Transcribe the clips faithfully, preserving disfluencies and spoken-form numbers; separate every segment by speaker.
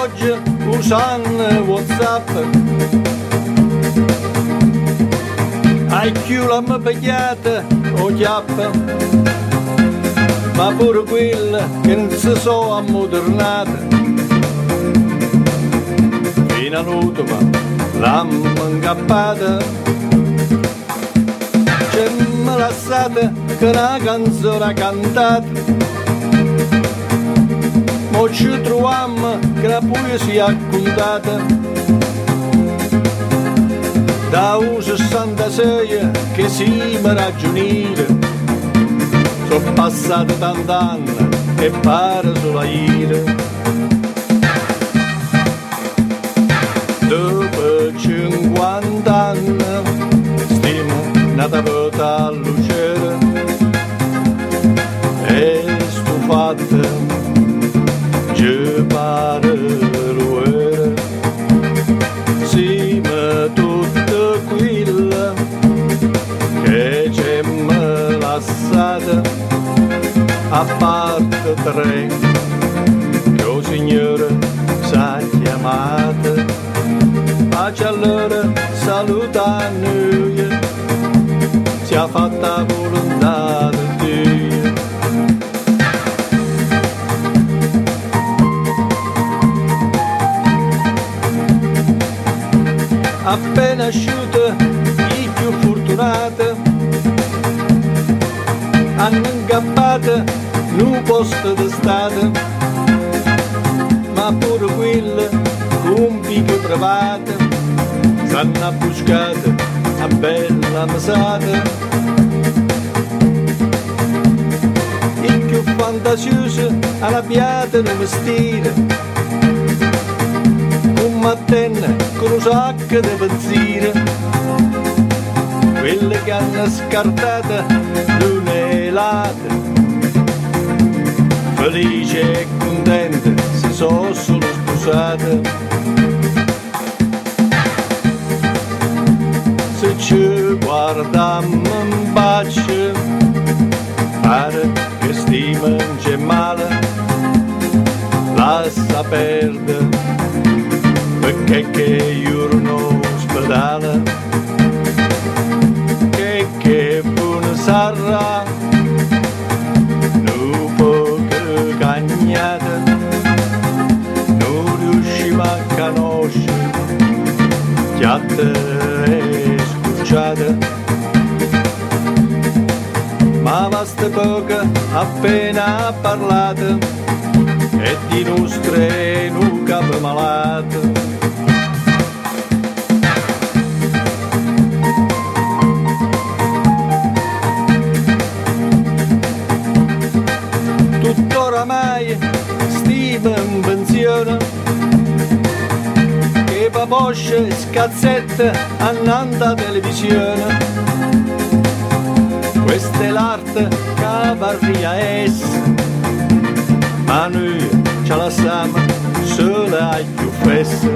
Speaker 1: oggi usano WhatsApp. Ai più l'hanno pigliata o chiappa, ma pure quella che non si so ammodernata. Fino all'ultima l'hanno incappata, c'è me lasciata che una canzone cantata. Mo ci troviamo che la poesia contata. Da un sessantasei che si mi ragioniere, sono passati tanti anni e pare solo ieri. Dopo cinquanta anni stiamo nata vita a lucere e stufata ci pare l'uere. Si me tutta quella che c'è me lasciata, a parte tre che o signore s'ha chiamata. Pace allora saluta a noi, sia fatta volontà di Dio. Appena asciuta i più fortunati hanno ingabbato in un posto d'estate, ma pure quelle con picche private s'hanno abbuscate a bella mesata. I più fantasiosi arrabbiati in un mestiere, mattene con un sacco di benzina, quelle che hanno scartato l'unelata, felice e contente si sono solo sposate. Se ci guardiamo in faccia pare che stima non c'è male, lascia perdere perché che giorno ospedale, che che buona sarà, non poche cagnate, non riusciva a conoscere, chiatte e scucciate, ma basta poche appena parlate, e di nostre non capo malate. Oramai stima in pensione, che paposce e scazzette annanta a televisione. Questa è l'arte che varria essa, ma noi ce la siamo solo ai più fesse.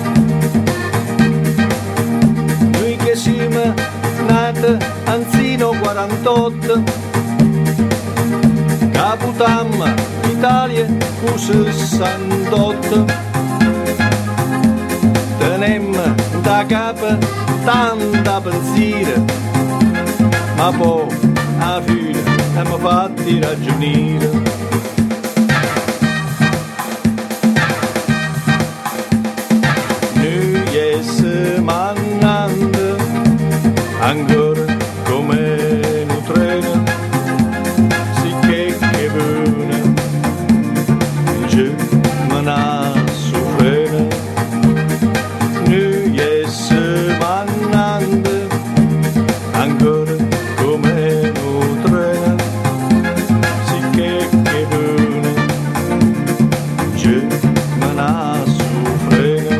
Speaker 1: Noi che siamo nati anzino quarantotto, caputamma l'Italia con sessantotto, tenemmo da capo tanta pensiero, ma poi alla fine abbiamo fatti ragionire. Noi siamo andando ancora come un treno, na soffrena. Noi siamo andando ancora come un treno, sì che che buona, c'è na soffrena.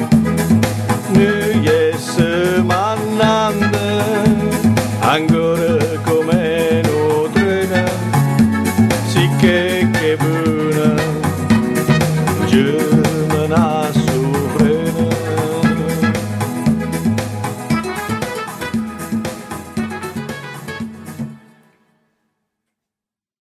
Speaker 1: Noi siamo andando ancora come un treno, sì che che buona.